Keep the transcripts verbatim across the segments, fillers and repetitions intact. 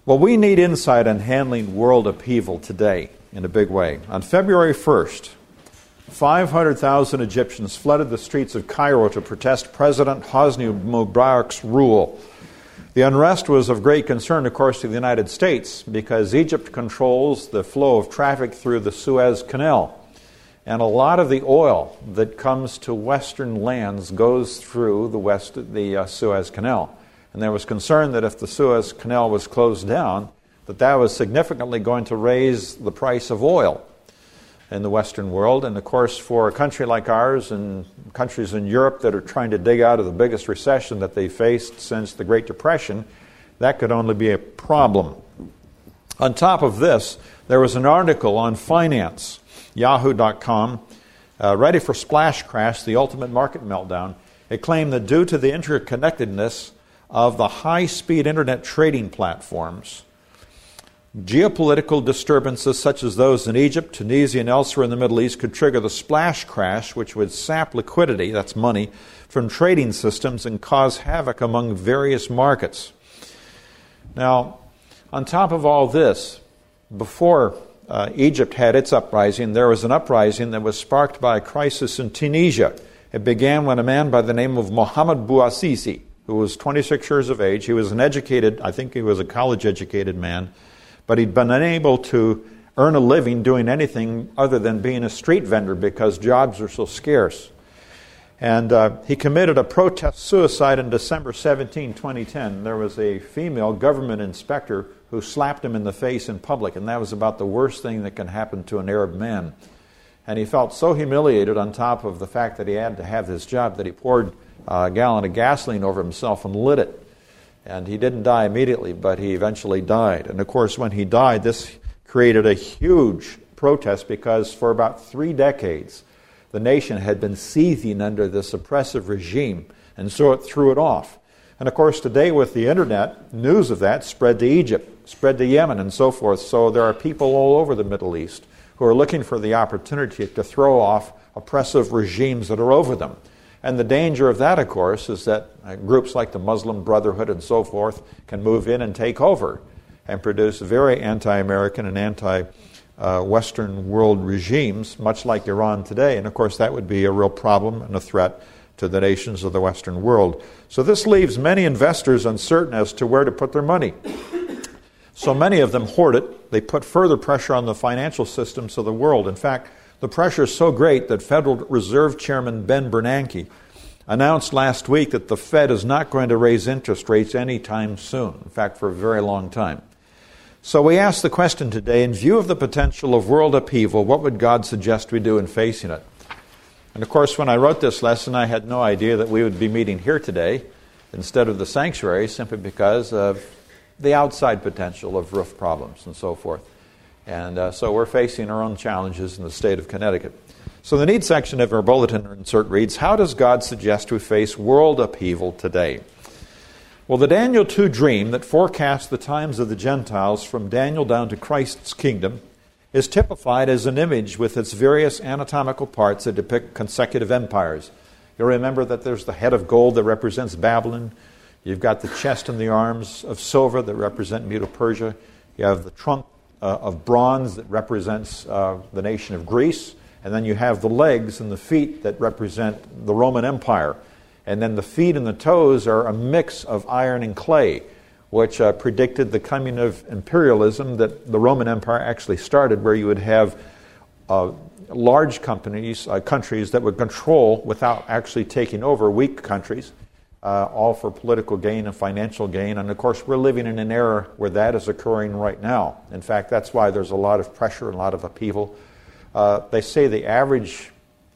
Well, we need insight on handling world upheaval today in a big way. On February first, five hundred thousand Egyptians flooded the streets of Cairo to protest President Hosni Mubarak's rule. The unrest was of great concern, of course, to the United States because Egypt controls the flow of traffic through the Suez Canal. And a lot of the oil that comes to Western lands goes through the, west, the uh, Suez Canal. And there was concern that if the Suez Canal was closed down, that that was significantly going to raise the price of oil in the Western world. And of course, for a country like ours and countries in Europe that are trying to dig out of the biggest recession that they faced since the Great Depression, that could only be a problem. On top of this, there was an article on finance, yahoo dot com, uh, ready for splash crash, the ultimate market meltdown. It claimed that due to the interconnectedness of the high-speed internet trading platforms, geopolitical disturbances such as those in Egypt, Tunisia, and elsewhere in the Middle East could trigger the splash crash, which would sap liquidity, that's money, from trading systems and cause havoc among various markets. Now, on top of all this, before uh, Egypt had its uprising, there was an uprising that was sparked by a crisis in Tunisia. It began when a man by the name of Mohamed Bouazizi, who was twenty-six years of age, he was an educated, I think he was a college-educated man, but he'd been unable to earn a living doing anything other than being a street vendor because jobs are so scarce. And uh, he committed a protest suicide on December seventeenth, twenty ten. There was a female government inspector who slapped him in the face in public, and that was about the worst thing that can happen to an Arab man. And he felt so humiliated on top of the fact that he had to have this job that he poured a gallon of gasoline over himself and lit it. And he didn't die immediately, but he eventually died. And of course, when he died, this created a huge protest because for about three decades, the nation had been seething under this oppressive regime, and so it threw it off. And of course, today with the internet, news of that spread to Egypt, spread to Yemen, and so forth. So there are people all over the Middle East who are looking for the opportunity to throw off oppressive regimes that are over them. And the danger of that, of course, is that uh, groups like the Muslim Brotherhood and so forth can move in and take over and produce very anti-American and anti-Western world regimes, much like Iran today. And of course, that would be a real problem and a threat to the nations of the Western world. So this leaves many investors uncertain as to where to put their money. So many of them hoard it. They put further pressure on the financial systems of the world. In fact, the pressure is so great that Federal Reserve Chairman Ben Bernanke announced last week that the Fed is not going to raise interest rates anytime soon, in fact, for a very long time. So we ask the question today, in view of the potential of world upheaval, what would God suggest we do in facing it? And of course, when I wrote this lesson, I had no idea that we would be meeting here today instead of the sanctuary, simply because of the outside potential of roof problems and so forth. And uh, so we're facing our own challenges in the state of Connecticut. So the need section of our bulletin insert reads, how does God suggest we face world upheaval today? Well, the Daniel two dream that forecasts the times of the Gentiles from Daniel down to Christ's kingdom is typified as an image with its various anatomical parts that depict consecutive empires. You'll remember that there's the head of gold that represents Babylon. You've got the chest and the arms of silver that represent Medo-Persia. You have the trunk Uh, of bronze that represents uh, the nation of Greece, and then you have the legs and the feet that represent the Roman Empire. And then the feet and the toes are a mix of iron and clay, which uh, predicted the coming of imperialism that the Roman Empire actually started, where you would have uh, large companies, uh, countries that would control without actually taking over weak countries, Uh, all for political gain and financial gain. And of course, we're living in an era where that is occurring right now. In fact, that's why there's a lot of pressure and a lot of upheaval. Uh, they say the average,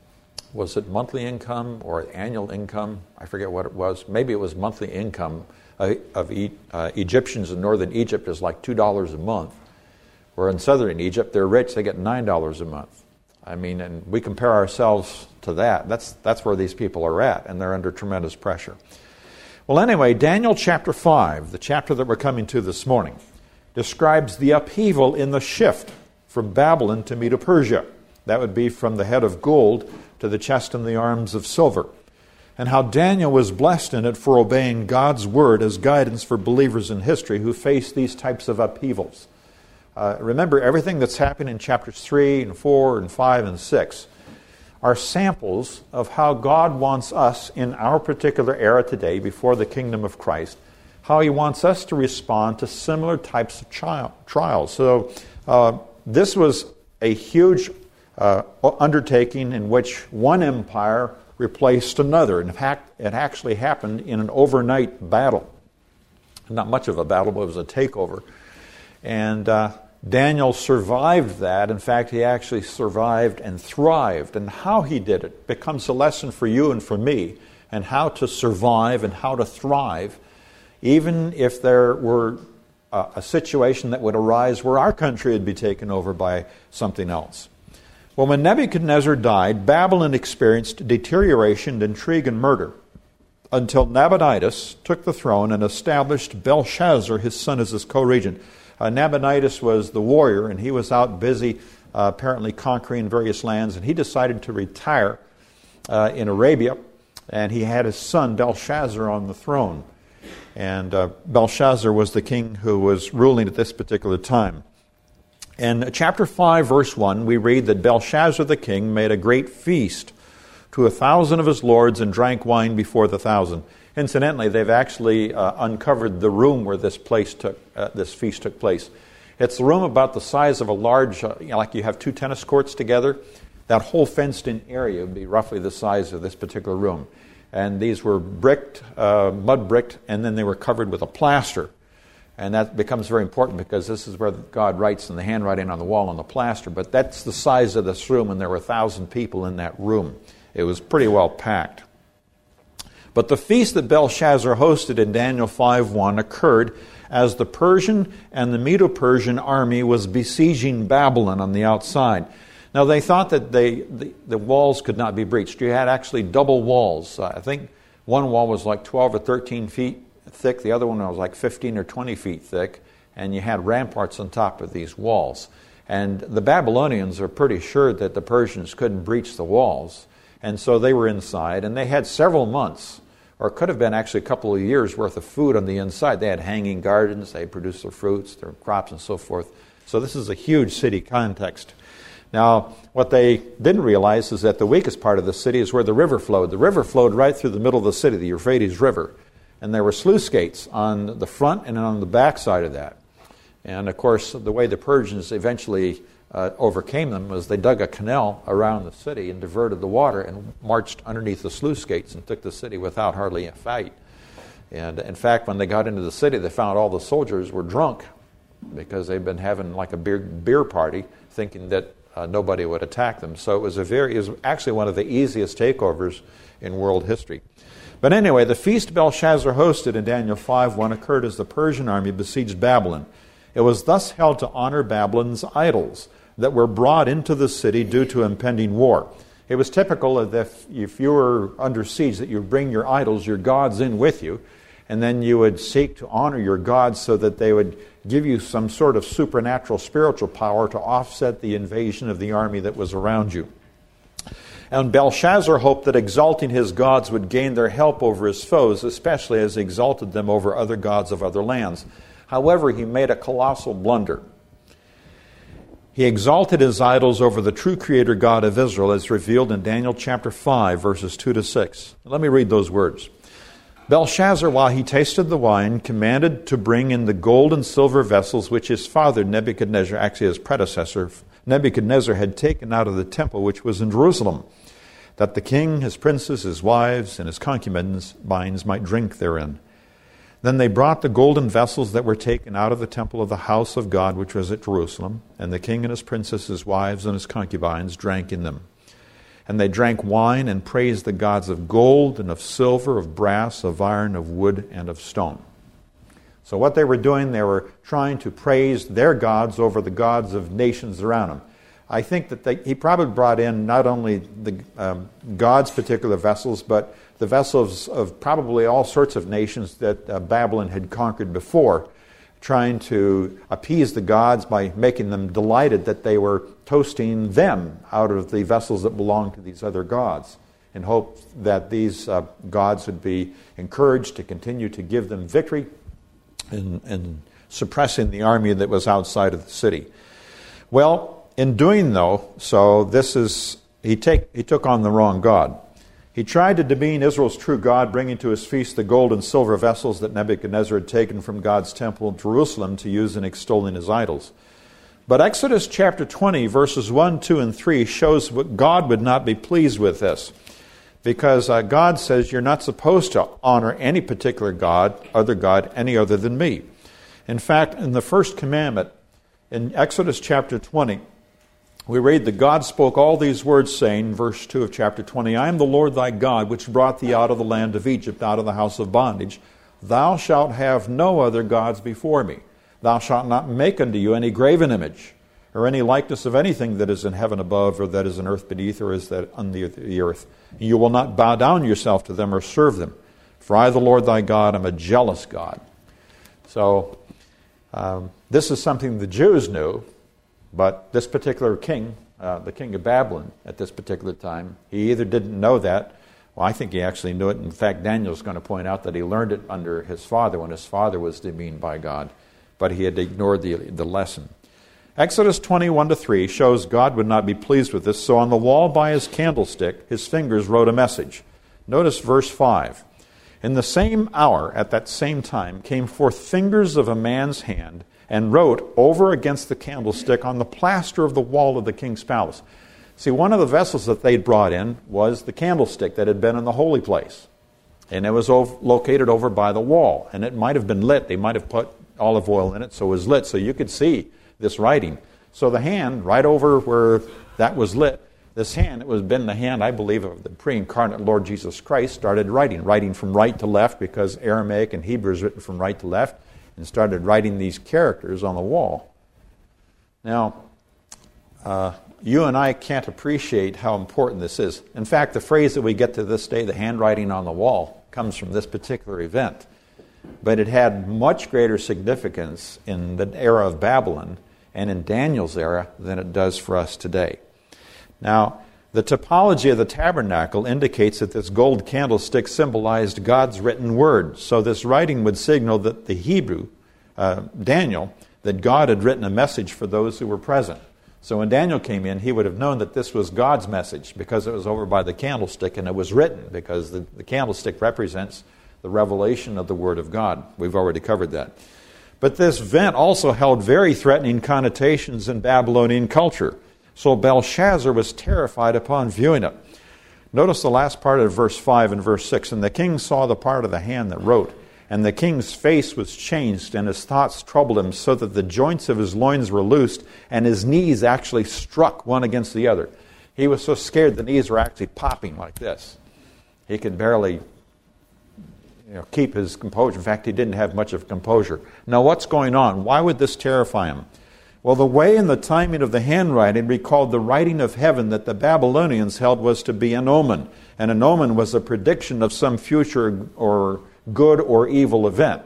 was it monthly income or annual income? I forget what it was. Maybe it was monthly income uh, of e- uh, Egyptians in northern Egypt is like two dollars a month. Where in southern Egypt, they're rich, they get nine dollars a month. I mean, and we compare ourselves to that. That's that's where these people are at, and they're under tremendous pressure. Well, anyway, Daniel chapter five, the chapter that we're coming to this morning, describes the upheaval in the shift from Babylon to Medo-Persia. That would be from the head of gold to the chest and the arms of silver. and how Daniel was blessed in it for obeying God's word as guidance for believers in history who face these types of upheavals. Uh, remember, everything that's happened in chapters three and four and five and six are samples of how God wants us in our particular era today, before the kingdom of Christ, how He wants us to respond to similar types of tri- trials. So uh, this was a huge uh, undertaking in which one empire replaced another. In fact, it actually happened in an overnight battle. Not much of a battle, but it was a takeover. And uh, Daniel survived that. In fact, he actually survived and thrived. And how he did it becomes a lesson for you and for me, and how to survive and how to thrive, even if there were a, a situation that would arise where our country would be taken over by something else. Well, when Nebuchadnezzar died, Babylon experienced deterioration, intrigue, and murder, until Nabonidus took the throne and established Belshazzar, his son, as his co-regent. Uh, Nabonidus was the warrior, and he was out busy uh, apparently conquering various lands, and he decided to retire uh, in Arabia, and he had his son Belshazzar on the throne. And uh, Belshazzar was the king who was ruling at this particular time. In chapter five, verse one, we read that Belshazzar the king made a great feast to a thousand of his lords and drank wine before the thousand. Incidentally, they've actually uh, uncovered the room where this place took uh, this feast took place. It's a room about the size of a large, uh, you know, like you have two tennis courts together. That whole fenced-in area would be roughly the size of this particular room. And these were bricked, uh, mud bricked, and then they were covered with a plaster. And that becomes very important because this is where God writes in the handwriting on the wall on the plaster. But that's the size of this room, and there were a thousand people in that room. It was pretty well packed. But the feast that Belshazzar hosted in Daniel five one occurred as the Persian and the Medo-Persian army was besieging Babylon on the outside. Now, they thought that they, the, the walls could not be breached. You had actually double walls. Uh, I think one wall was like twelve or thirteen feet thick. The other one was like fifteen or twenty feet thick. And you had ramparts on top of these walls. And the Babylonians are pretty sure that the Persians couldn't breach the walls. And so they were inside, and they had several months, or it could have been actually a couple of years' worth of food on the inside. They had hanging gardens. They produced their fruits, their crops, and so forth. So this is a huge city context. Now, what they didn't realize is that the weakest part of the city is where the river flowed. The river flowed right through the middle of the city, the Euphrates River. And there were sluice gates on the front and on the back side of that. And, of course, the way the Persians eventually uh, overcame them was they dug a canal around the city and diverted the water and marched underneath the sluice gates and took the city without hardly a fight. And, in fact, when they got into the city, they found all the soldiers were drunk because they'd been having like a beer, beer party thinking that Uh, nobody would attack them. So it was a very, it was actually one of the easiest takeovers in world history. But anyway, the feast Belshazzar hosted in Daniel five one occurred as the Persian army besieged Babylon. It was thus held to honor Babylon's idols that were brought into the city due to impending war. It was typical that if, if you were under siege that you bring your idols, your gods in with you, and then you would seek to honor your gods so that they would give you some sort of supernatural spiritual power to offset the invasion of the army that was around you. And Belshazzar hoped that exalting his gods would gain their help over his foes, especially as he exalted them over other gods of other lands. However, he made a colossal blunder. He exalted his idols over the true Creator God of Israel, as revealed in Daniel chapter five, verses two to six. Let me read those words. Belshazzar, while he tasted the wine, commanded to bring in the gold and silver vessels which his father Nebuchadnezzar, actually his predecessor, Nebuchadnezzar had taken out of the temple which was in Jerusalem, that the king, his princes, his wives, and his concubines might drink therein. Then they brought the golden vessels that were taken out of the temple of the house of God which was at Jerusalem, and the king and his princes, his wives, and his concubines drank in them. And they drank wine and praised the gods of gold and of silver, of brass, of iron, of wood, and of stone. So what they were doing, they were trying to praise their gods over the gods of nations around them. I think that they, he probably brought in not only the um, God's particular vessels, but the vessels of probably all sorts of nations that uh, Babylon had conquered before, trying to appease the gods by making them delighted that they were toasting them out of the vessels that belonged to these other gods. in hope that these uh, gods would be encouraged to continue to give them victory in, in suppressing the army that was outside of the city. Well, in doing though, so this is, he, take, he took on the wrong God. He tried to demean Israel's true God, bringing to his feast the gold and silver vessels that Nebuchadnezzar had taken from God's temple in Jerusalem to use in extolling his idols. But Exodus chapter twenty, verses one, two, and three shows what God would not be pleased with this. Because uh, God says you're not supposed to honor any particular God, other God, any other than me. In fact, in the first commandment, in Exodus chapter twenty, we read that God spoke all these words, saying, verse two of chapter twenty, I am the Lord thy God, which brought thee out of the land of Egypt, out of the house of bondage. Thou shalt have no other gods before me. Thou shalt not make unto you any graven image, or any likeness of anything that is in heaven above, or that is in earth beneath, or is that on the earth. You will not bow down yourself to them or serve them. For I, the Lord thy God, am a jealous God. So, um, this is something the Jews knew. But this particular king, uh, the king of Babylon at this particular time, he either didn't know that, well, I think he actually knew it. In fact, Daniel's going to point out that he learned it under his father when his father was demeaned by God, but he had ignored the, the lesson. Exodus twenty-one to three shows God would not be pleased with this, so on the wall by his candlestick, his fingers wrote a message. Notice verse five. In the same hour, at that same time, came forth fingers of a man's hand, and wrote over against the candlestick on the plaster of the wall of the king's palace. See, one of the vessels that they'd brought in was the candlestick that had been in the holy place. And it was over, located over by the wall. And it might have been lit. They might have put olive oil in it, so it was lit, so you could see this writing. So the hand, right over where that was lit, this hand, it was been the hand, I believe, of the pre-incarnate Lord Jesus Christ, started writing. Writing from right to left, because Aramaic and Hebrew is written from right to left. And started writing these characters on the wall. Now, uh, you and I can't appreciate how important this is. In fact, the phrase that we get to this day, the handwriting on the wall, comes from this particular event. But it had much greater significance in the era of Babylon and in Daniel's era than it does for us today. Now, the topology of the tabernacle indicates that this gold candlestick symbolized God's written word. So this writing would signal that the Hebrew, uh, Daniel, that God had written a message for those who were present. So when Daniel came in, he would have known that this was God's message because it was over by the candlestick and it was written because the, the candlestick represents the revelation of the Word of God. We've already covered that. But this event also held very threatening connotations in Babylonian culture. So Belshazzar was terrified upon viewing it. Notice the last part of verse five and verse six. And the king saw the part of the hand that wrote, and the king's face was changed, and his thoughts troubled him, so that the joints of his loins were loosed, and his knees actually struck one against the other. He was so scared the knees were actually popping like this. He could barely you know, keep his composure. In fact, he didn't have much of composure. Now, what's going on? Why would this terrify him? Well, the way and the timing of the handwriting recalled the writing of heaven that the Babylonians held was to be an omen. And an omen was a prediction of some future or good or evil event.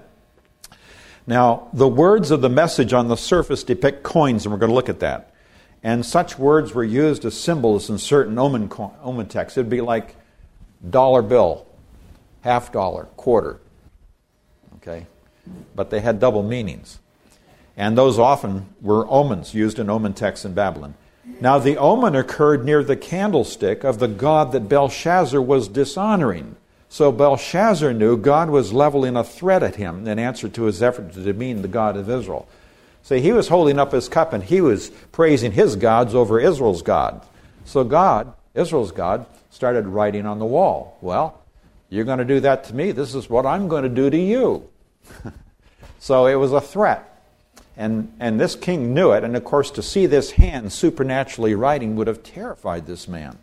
Now, the words of the message on the surface depict coins, and we're going to look at that. And such words were used as symbols in certain omen, omen texts. It would be like dollar bill, half dollar, quarter. Okay? But they had double meanings. And those often were omens used in omen texts in Babylon. Now the omen occurred near the candlestick of the god that Belshazzar was dishonoring. So Belshazzar knew God was leveling a threat at him in answer to his effort to demean the God of Israel. See, he was holding up his cup and he was praising his gods over Israel's God. So God, Israel's God, started writing on the wall. Well, you're going to do that to me. This is what I'm going to do to you. So it was a threat. And and this king knew it, and of course to see this hand supernaturally writing would have terrified this man.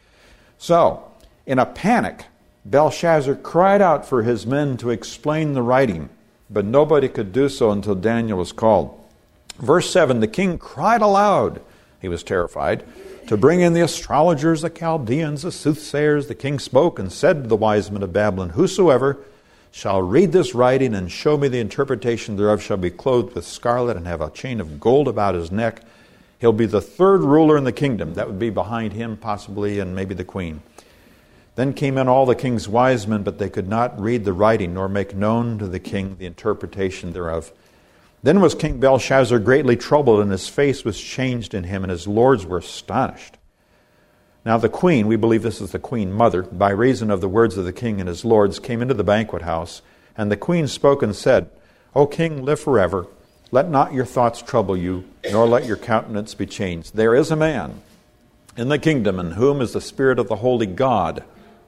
So, in a panic, Belshazzar cried out for his men to explain the writing, but nobody could do so until Daniel was called. Verse seven, the king cried aloud, he was terrified, to bring in the astrologers, the Chaldeans, the soothsayers. The king spoke and said to the wise men of Babylon, whosoever shall read this writing and show me the interpretation thereof shall be clothed with scarlet and have a chain of gold about his neck. He'll be the third ruler in the kingdom. That would be behind him possibly and maybe the queen. Then came in all the king's wise men, but they could not read the writing, nor make known to the king the interpretation thereof. Then was King Belshazzar greatly troubled, and his face was changed in him, and his lords were astonished. Now the queen, we believe this is the queen mother, by reason of the words of the king and his lords, came into the banquet house. And the queen spoke and said, O king, live forever. Let not your thoughts trouble you, nor let your countenance be changed. There is a man in the kingdom in whom is the spirit of the holy God.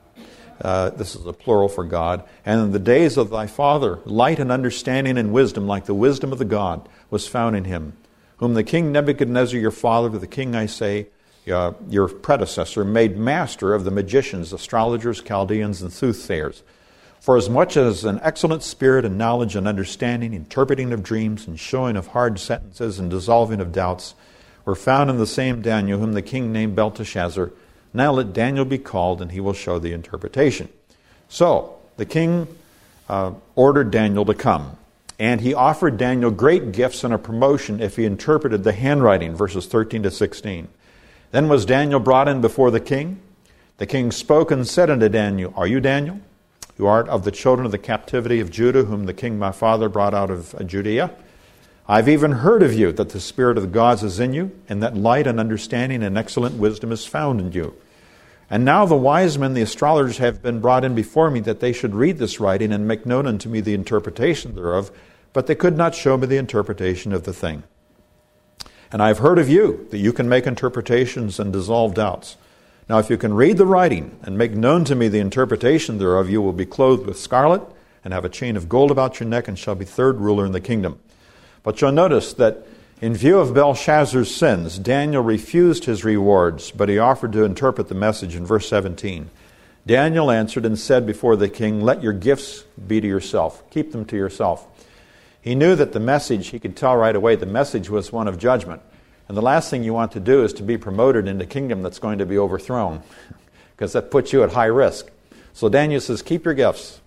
Uh, this is a plural for God. And in the days of thy father, light and understanding and wisdom, like the wisdom of the God, was found in him, whom the king Nebuchadnezzar, your father, the king, I say, uh, your predecessor, made master of the magicians, astrologers, Chaldeans, and soothsayers. For as much as an excellent spirit and knowledge and understanding, interpreting of dreams, and showing of hard sentences, and dissolving of doubts, were found in the same Daniel, whom the king named Belteshazzar. Now let Daniel be called, and he will show the interpretation. So, the king uh, ordered Daniel to come. And he offered Daniel great gifts and a promotion if he interpreted the handwriting, verses thirteen to sixteen. Then was Daniel brought in before the king. The king spoke and said unto Daniel, Are you Daniel? You art of the children of the captivity of Judah, whom the king my father brought out of Judea. I've even heard of you, that the spirit of the gods is in you, and that light and understanding and excellent wisdom is found in you. And now the wise men, the astrologers, have been brought in before me, that they should read this writing and make known unto me the interpretation thereof, but they could not show me the interpretation of the thing. And I have heard of you, that you can make interpretations and dissolve doubts. Now if you can read the writing and make known to me the interpretation thereof, you will be clothed with scarlet, and have a chain of gold about your neck, and shall be third ruler in the kingdom. But you'll notice that in view of Belshazzar's sins, Daniel refused his rewards, but he offered to interpret the message in verse seventeen. Daniel answered and said before the king, Let your gifts be to yourself. Keep them to yourself. He knew that the message, he could tell right away, the message was one of judgment. And the last thing you want to do is to be promoted in a kingdom that's going to be overthrown, because that puts you at high risk. So Daniel says, keep your gifts.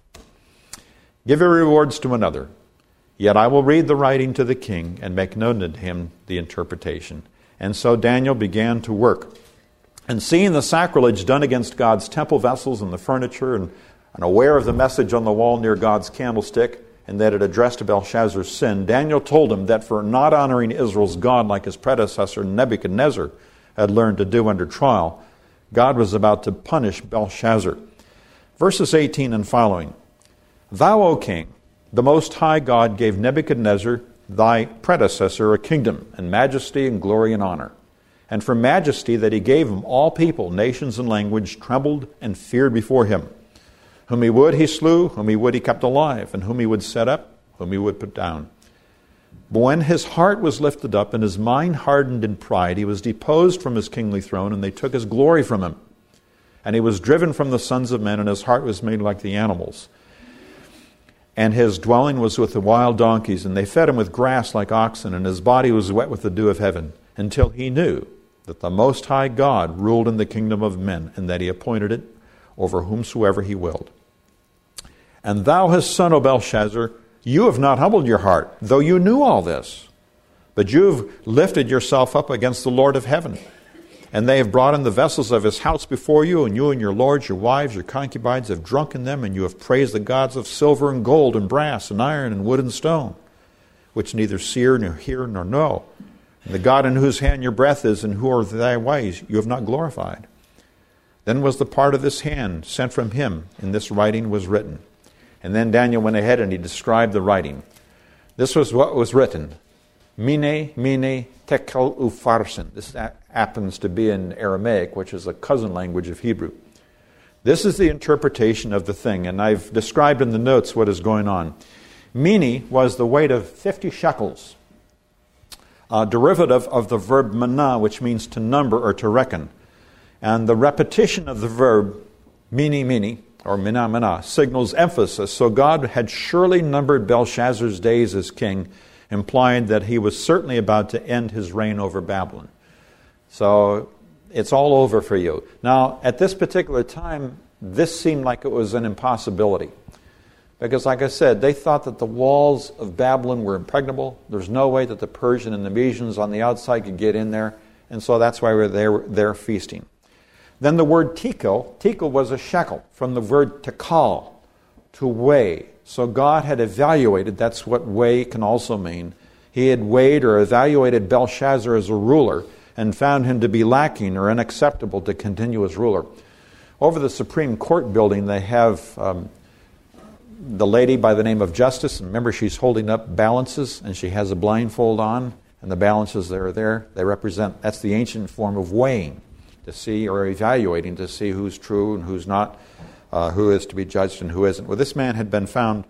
Give your rewards to another. Yet I will read the writing to the king and make known to him the interpretation. And so Daniel began to work. And seeing the sacrilege done against God's temple vessels and the furniture, and, and aware of the message on the wall near God's candlestick, and that it addressed Belshazzar's sin, Daniel told him that for not honoring Israel's God like his predecessor Nebuchadnezzar had learned to do under trial, God was about to punish Belshazzar. Verses eighteen and following. Thou, O king, the Most High God gave Nebuchadnezzar, thy predecessor, a kingdom, and majesty, and glory, and honor. And for majesty that he gave him, all people, nations, and language trembled and feared before him. Whom he would, he slew. Whom he would, he kept alive. And whom he would set up, whom he would put down. But when his heart was lifted up and his mind hardened in pride, he was deposed from his kingly throne, and they took his glory from him. And he was driven from the sons of men, and his heart was made like the animals. And his dwelling was with the wild donkeys, and they fed him with grass like oxen, and his body was wet with the dew of heaven, until he knew that the Most High God ruled in the kingdom of men, and that he appointed it over whomsoever he willed. And thou, his son, O Belshazzar, you have not humbled your heart, though you knew all this. But you have lifted yourself up against the Lord of heaven. And they have brought in the vessels of his house before you, and you and your lords, your wives, your concubines have drunk in them, and you have praised the gods of silver and gold and brass and iron and wood and stone, which neither see nor hear nor know. And the God in whose hand your breath is, and who are thy ways, you have not glorified. Then was the part of this hand sent from him, and this writing was written. And then Daniel went ahead and he described the writing. This was what was written. Mene, mene, tekel upharsin. This happens to be in Aramaic, which is a cousin language of Hebrew. This is the interpretation of the thing, and I've described in the notes what is going on. Mene was the weight of fifty shekels, a derivative of the verb mana, which means to number or to reckon. And the repetition of the verb mene, mene, or mina, mina, signals emphasis. So God had surely numbered Belshazzar's days as king, implying that he was certainly about to end his reign over Babylon. So it's all over for you. Now, at this particular time, this seemed like it was an impossibility. Because like I said, they thought that the walls of Babylon were impregnable. There's no way that the Persian and the Medians on the outside could get in there. And so that's why they were there feasting. Then the word tekel, tekel was a shekel, from the word tekal, to weigh. So God had evaluated, that's what weigh can also mean. He had weighed or evaluated Belshazzar as a ruler and found him to be lacking or unacceptable to continue as ruler. Over the Supreme Court building, they have um, the lady by the name of Justice. And remember, she's holding up balances, and she has a blindfold on, and the balances that are there, they represent, that's the ancient form of weighing, to see, or evaluating, to see who's true and who's not, uh, who is to be judged and who isn't. Well, this man had been found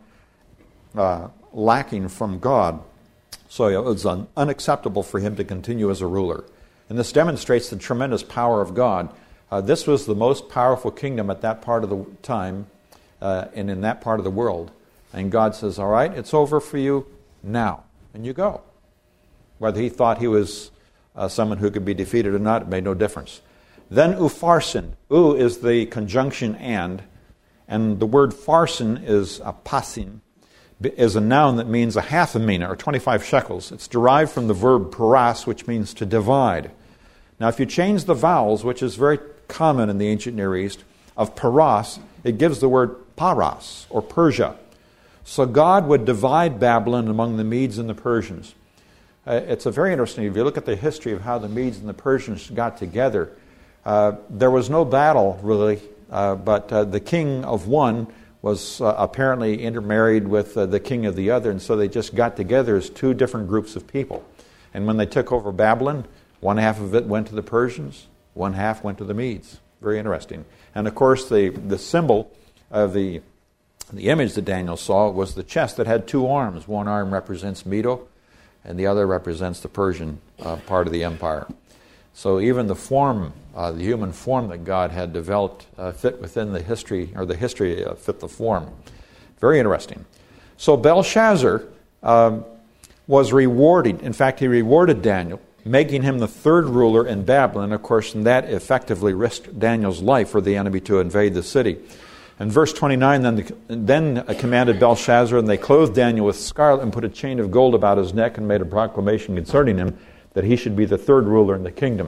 uh, lacking from God, so it was un- unacceptable for him to continue as a ruler. And this demonstrates the tremendous power of God. Uh, this was the most powerful kingdom at that part of the time uh, and in that part of the world. And God says, all right, it's over for you now. And you go. Whether he thought he was uh, someone who could be defeated or not, it made no difference. Then upharsin. U is the conjunction and, and the word farsin is apasin, is a noun that means a half a mina, or twenty-five shekels. It's derived from the verb paras, which means to divide. Now, if you change the vowels, which is very common in the ancient Near East, of paras, it gives the word paras, or Persia. So God would divide Babylon among the Medes and the Persians. Uh, it's a very interesting, if you look at the history of how the Medes and the Persians got together, uh, there was no battle, really, uh, but uh, the king of one was uh, apparently intermarried with uh, the king of the other, and so they just got together as two different groups of people. And when they took over Babylon, one half of it went to the Persians, one half went to the Medes. Very interesting. And of course, the, the symbol of the, the image that Daniel saw was the chest that had two arms. One arm represents Medo, and the other represents the Persian uh, part of the empire. So even the form, uh, the human form that God had developed uh, fit within the history, or the history uh, fit the form. Very interesting. So Belshazzar um, was rewarded. In fact, he rewarded Daniel, making him the third ruler in Babylon. Of course, and that effectively risked Daniel's life for the enemy to invade the city. And verse twenty-nine, then, the, then commanded Belshazzar, and they clothed Daniel with scarlet and put a chain of gold about his neck and made a proclamation concerning him that he should be the third ruler in the kingdom.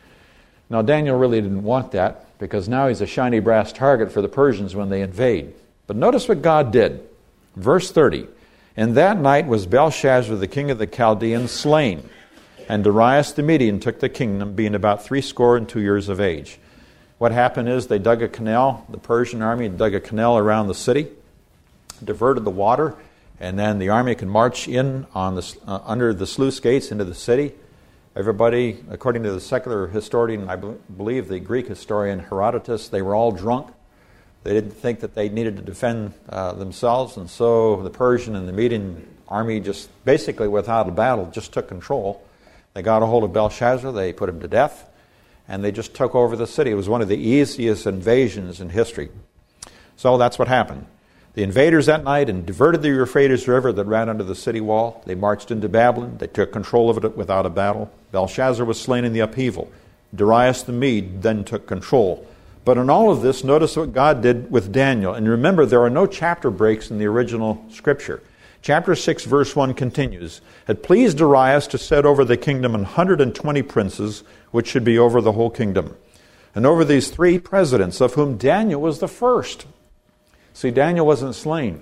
Now, Daniel really didn't want that, because now he's a shiny brass target for the Persians when they invade. But notice what God did. Verse thirty, and that night was Belshazzar, the king of the Chaldeans, slain, and Darius the Median took the kingdom, being about threescore and two years of age. What happened is they dug a canal, the Persian army dug a canal around the city, diverted the water, and then the army could march in on the, uh, under the sluice gates into the city. Everybody, according to the secular historian, I believe the Greek historian Herodotus, they were all drunk. They didn't think that they needed to defend uh, themselves, and so the Persian and the Median army just basically without a battle just took control. They got a hold of Belshazzar, they put him to death, and they just took over the city. It was one of the easiest invasions in history. So that's what happened. The invaders that night and diverted the Euphrates River that ran under the city wall. They marched into Babylon. They took control of it without a battle. Belshazzar was slain in the upheaval. Darius the Mede then took control. But in all of this, notice what God did with Daniel. And remember, there are no chapter breaks in the original scripture. Chapter six, verse one continues, it pleased Darius to set over the kingdom an hundred and twenty princes, which should be over the whole kingdom. And over these three presidents, of whom Daniel was the first. See, Daniel wasn't slain.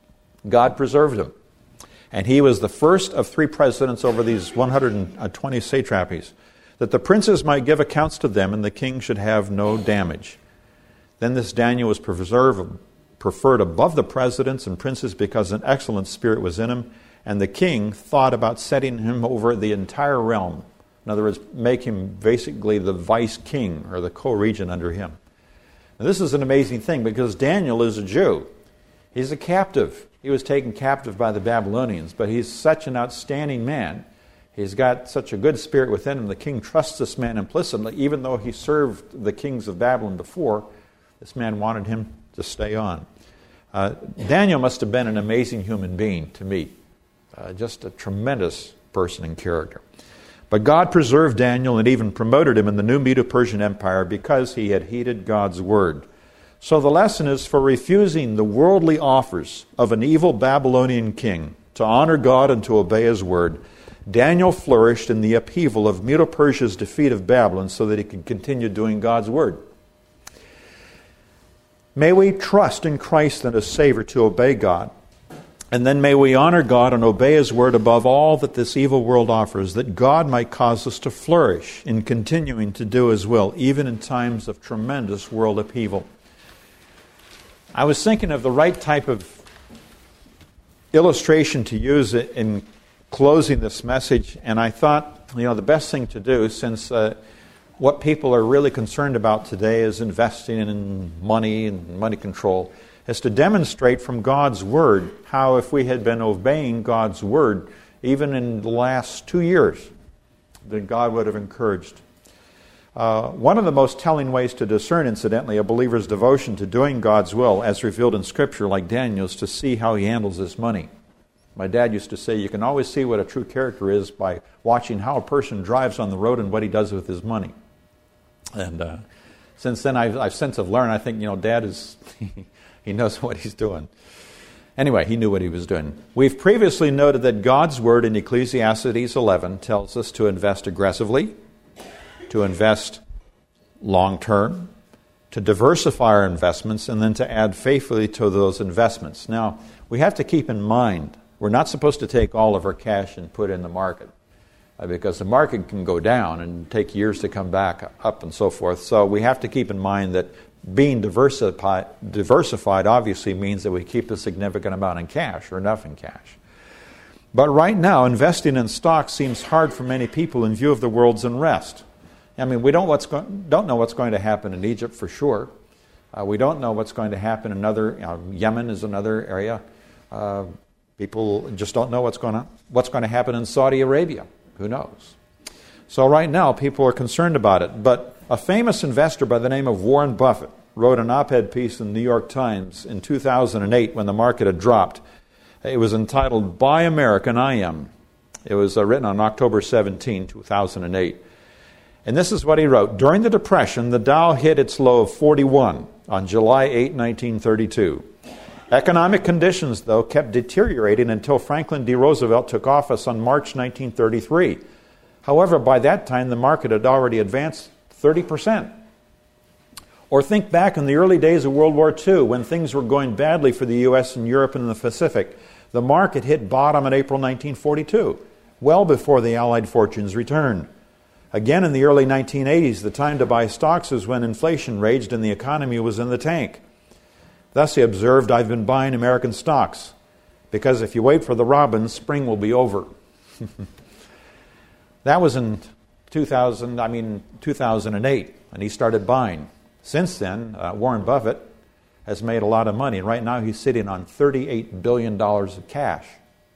God preserved him. And he was the first of three presidents over these one hundred twenty satrapies, that the princes might give accounts to them, and the king should have no damage. Then this Daniel was preserved, preferred above the presidents and princes because an excellent spirit was in him, and the king thought about setting him over the entire realm. In other words, make him basically the vice king or the co-regent under him. Now, this is an amazing thing because Daniel is a Jew. He's a captive. He was taken captive by the Babylonians, but he's such an outstanding man. He's got such a good spirit within him. The king trusts this man implicitly, even though he served the kings of Babylon before. This man wanted him to stay on. Uh, Daniel must have been an amazing human being to meet. Uh, just a tremendous person in character. But God preserved Daniel and even promoted him in the new Medo-Persian Empire because he had heeded God's word. So the lesson is for refusing the worldly offers of an evil Babylonian king to honor God and to obey his word. Daniel flourished in the upheaval of Medo-Persia's defeat of Babylon so that he could continue doing God's word. May we trust in Christ and as Savior to obey God. And then may we honor God and obey His Word above all that this evil world offers, that God might cause us to flourish in continuing to do His will, even in times of tremendous world upheaval. I was thinking of the right type of illustration to use in closing this message, and I thought, you know, the best thing to do, since uh, what people are really concerned about today is investing in money and money control, is to demonstrate from God's Word how if we had been obeying God's Word, even in the last two years, then God would have encouraged. Uh, one of the most telling ways to discern, incidentally, a believer's devotion to doing God's will, as revealed in Scripture, like Daniel, is to see how he handles his money. My dad used to say you can always see what a true character is by watching how a person drives on the road and what he does with his money. And uh, since then, I've, I've since have learned, I think, you know, Dad is, he knows what he's doing. Anyway, he knew what he was doing. We've previously noted that God's Word in Ecclesiastes eleven tells us to invest aggressively, to invest long-term, to diversify our investments, and then to add faithfully to those investments. Now, we have to keep in mind, we're not supposed to take all of our cash and put it in the market, uh, because the market can go down and take years to come back up and so forth. So we have to keep in mind that being diversified, diversified obviously means that we keep a significant amount in cash or enough in cash. But right now, investing in stocks seems hard for many people in view of the world's unrest. I mean, we don't, what's go- don't know what's going to happen in Egypt for sure. Uh, we don't know what's going to happen in other, you know, Yemen is another area. Uh, people just don't know what's going to what's going to happen in Saudi Arabia. Who knows? So right now, people are concerned about it. But a famous investor by the name of Warren Buffett wrote an op-ed piece in the New York Times in two thousand eight when the market had dropped. It was entitled, "Buy American I Am." It was uh, written on October seventeenth, two thousand eight. And this is what he wrote. During the Depression, the Dow hit its low of forty-one on July eighth, nineteen thirty-two. Economic conditions, though, kept deteriorating until Franklin D. Roosevelt took office on March nineteen thirty-three. However, by that time, the market had already advanced thirty percent. Or think back in the early days of World War Two, when things were going badly for the U S and Europe and the Pacific. The market hit bottom in April nineteen forty-two, well before the Allied fortunes returned. Again, in the early nineteen eighties, the time to buy stocks was when inflation raged and the economy was in the tank. Thus he observed, "I've been buying American stocks, because if you wait for the robins, spring will be over." That was in two thousand, I mean two thousand eight, and he started buying. Since then, uh, Warren Buffett has made a lot of money, and right now he's sitting on thirty-eight billion dollars of cash.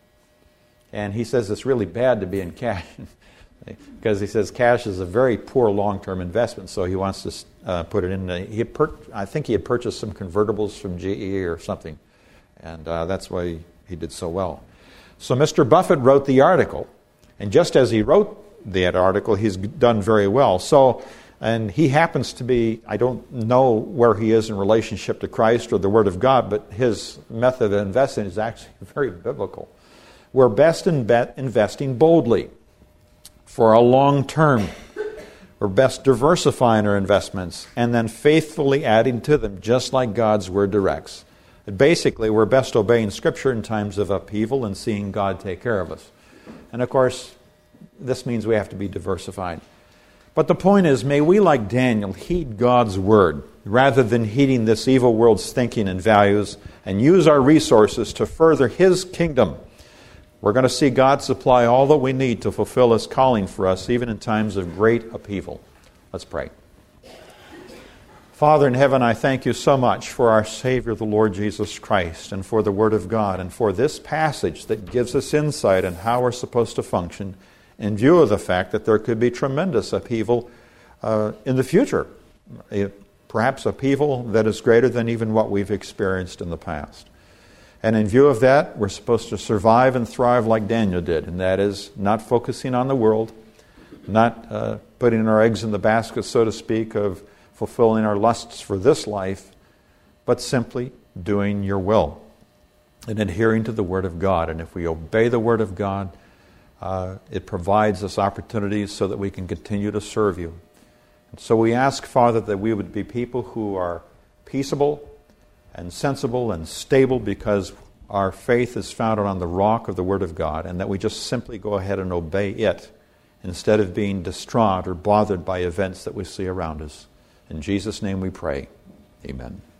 And he says it's really bad to be in cash, because he says cash is a very poor long-term investment, so he wants to uh, put it in. A, he per- I think he had purchased some convertibles from G E or something, and uh, that's why he, he did so well. So Mister Buffett wrote the article, and just as he wrote that article, he's done very well. So, and he happens to be, I don't know where he is in relationship to Christ or the Word of God, but his method of investing is actually very biblical. We're best in bet investing boldly for a long term. We're best diversifying our investments and then faithfully adding to them, just like God's Word directs. And basically, we're best obeying Scripture in times of upheaval and seeing God take care of us. And of course, this means we have to be diversified. But the point is, may we, like Daniel, heed God's Word rather than heeding this evil world's thinking and values, and use our resources to further His kingdom. We're going to see God supply all that we need to fulfill His calling for us, even in times of great upheaval. Let's pray. Father in heaven, I thank You so much for our Savior, the Lord Jesus Christ, and for the Word of God, and for this passage that gives us insight on how we're supposed to function in view of the fact that there could be tremendous upheaval uh, in the future, perhaps upheaval that is greater than even what we've experienced in the past. And in view of that, we're supposed to survive and thrive like Daniel did, and that is not focusing on the world, not uh, putting our eggs in the basket, so to speak, of fulfilling our lusts for this life, but simply doing Your will and adhering to the Word of God. And if we obey the Word of God, uh, it provides us opportunities so that we can continue to serve You. And so we ask, Father, that we would be people who are peaceable, and sensible and stable because our faith is founded on the rock of the Word of God, and that we just simply go ahead and obey it instead of being distraught or bothered by events that we see around us. In Jesus' name we pray. Amen.